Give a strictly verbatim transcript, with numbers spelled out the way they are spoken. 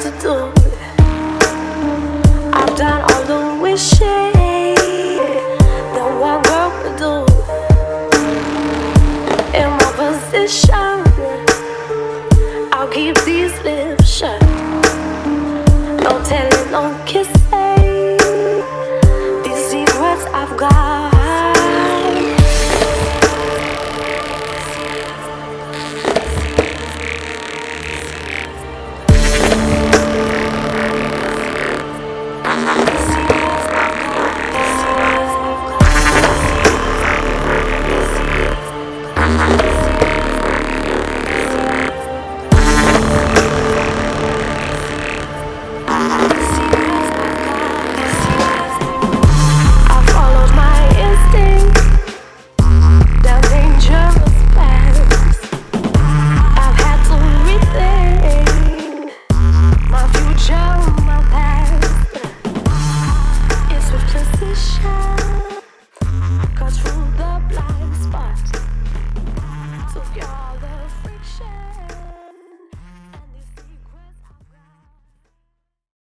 to do. I've done all the wishing that one girl could do. In my position, I'll keep these lips shut. No telling, no kissing. These secrets I've got. Shine.